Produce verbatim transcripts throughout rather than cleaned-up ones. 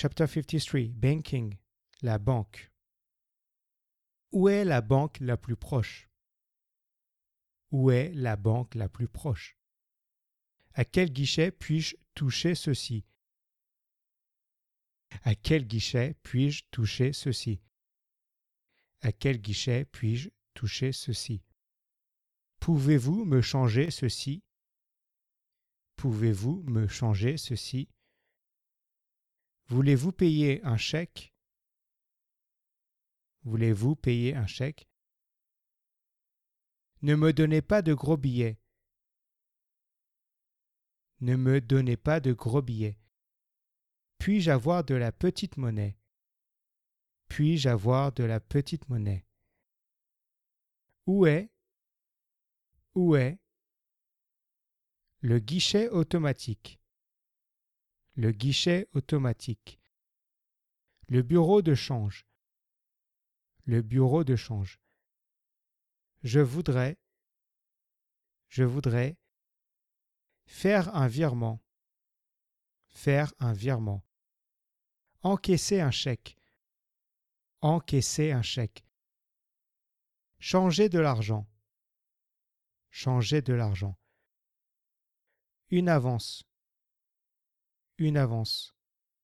Chapter fifty-three. Banking. La banque. Où est la banque la plus proche? Où est la banque la plus proche? À quel guichet puis-je toucher ceci? À quel guichet puis-je toucher ceci? À quel guichet puis-je toucher ceci? Pouvez-vous me changer ceci? Pouvez-vous me changer ceci? Voulez-vous payer un chèque? Voulez-vous payer un chèque? Ne me donnez pas de gros billets. Ne me donnez pas de gros billets. Puis-je avoir de la petite monnaie? Puis-je avoir de la petite monnaie? Où est, où est le guichet automatique? Le guichet automatique. Le bureau de change. Le bureau de change. Je voudrais, je voudrais faire un virement. Faire un virement. Encaisser un chèque. Encaisser un chèque. Changer de l'argent. Changer de l'argent. Une avance. Une avance.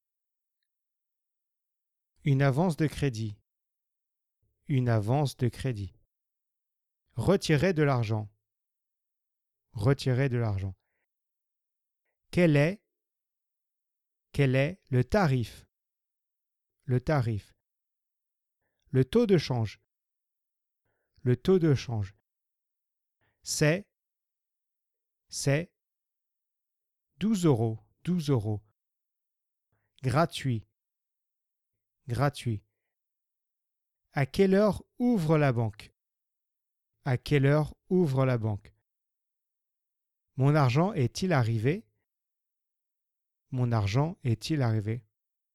Une avance de crédit. Une avance de crédit. Retirer de l'argent. Retirer de l'argent. Quel est, quel est le tarif? Le tarif. Le taux de change. Le taux de change. C'est, c'est douze euros. douze euros. Gratuit. Gratuit. À quelle heure ouvre la banque? À quelle heure ouvre la banque? Mon argent est-il arrivé? Mon argent est-il arrivé?